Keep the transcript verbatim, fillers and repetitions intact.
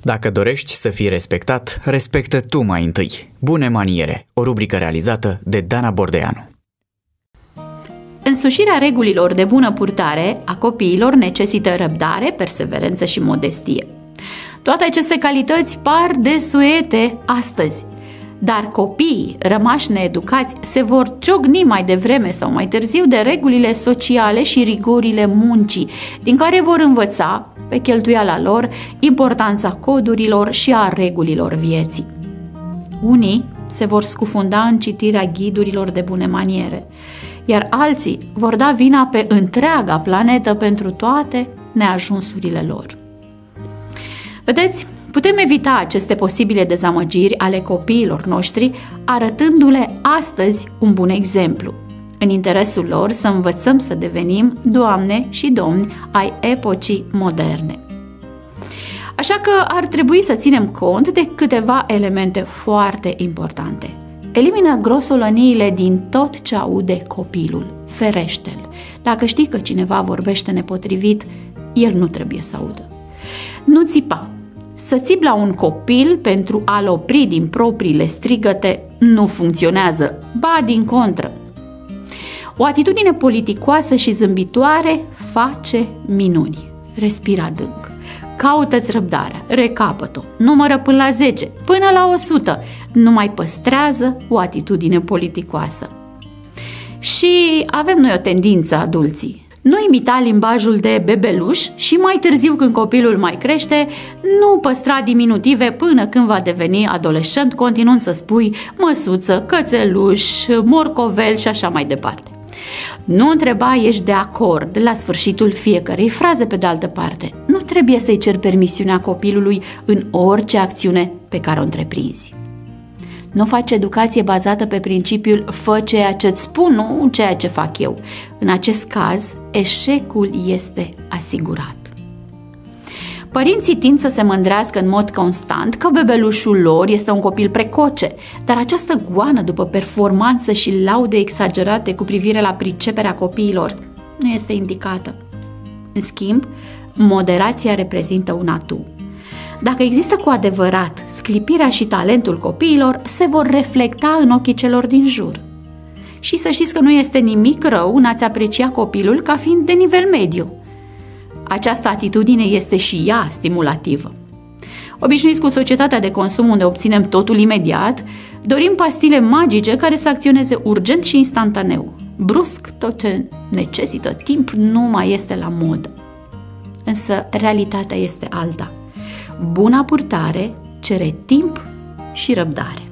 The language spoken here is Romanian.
Dacă dorești să fii respectat, respectă tu mai întâi. Bune maniere, o rubrică realizată de Dana Bordeanu. Însușirea regulilor de bună purtare a copiilor necesită răbdare, perseverență și modestie. Toate aceste calități par desuete astăzi, dar copiii rămași needucați se vor ciocni mai devreme sau mai târziu de regulile sociale și rigorile muncii, din care vor învăța, pe cheltuiala lor, importanța codurilor și a regulilor vieții. Unii se vor scufunda în citirea ghidurilor de bune maniere, iar alții vor da vina pe întreaga planetă pentru toate neajunsurile lor. Vedeți, putem evita aceste posibile dezamăgiri ale copiilor noștri arătându-le astăzi un bun exemplu. În interesul lor să învățăm să devenim doamne și domni ai epocii moderne. Așa că ar trebui să ținem cont de câteva elemente foarte importante. Elimină grosolăniile din tot ce aude copilul, ferește-l. Dacă știi că cineva vorbește nepotrivit, el nu trebuie să audă. Nu țipa. Să țipi la un copil pentru a-l opri din propriile strigăte nu funcționează, ba din contră. O atitudine politicoasă și zâmbitoare face minuni. Respira adânc. Caută-ți răbdarea, recapătă-o, numără până la zece, până la o sută. Nu mai păstrează o atitudine politicoasă. Și avem noi o tendință, adulții. Nu imita limbajul de bebeluș și mai târziu, când copilul mai crește, nu păstra diminutive până când va deveni adolescent, continuând să spui măsuță, cățeluș, morcovel și așa mai departe. Nu întreba ești de acord la sfârșitul fiecărei fraze. Pe de altă parte, nu trebuie să-i ceri permisiunea copilului în orice acțiune pe care o întreprinzi. Nu faci educație bazată pe principiul fă ceea ce-ți spun, nu ceea ce fac eu. În acest caz, eșecul este asigurat. Părinții tind să se mândrească în mod constant că bebelușul lor este un copil precoce, dar această goană după performanță și laude exagerate cu privire la priceperea copiilor nu este indicată. În schimb, moderația reprezintă un atu. Dacă există cu adevărat sclipirea și talentul copiilor, se vor reflecta în ochii celor din jur. Și să știți că nu este nimic rău în a-ți aprecia copilul ca fiind de nivel mediu. Această atitudine este și ea stimulativă. Obișnuiți cu societatea de consum unde obținem totul imediat, dorim pastile magice care să acționeze urgent și instantaneu. Brusc, tot ce necesită timp nu mai este la modă. Însă realitatea este alta. Buna purtare cere timp și răbdare.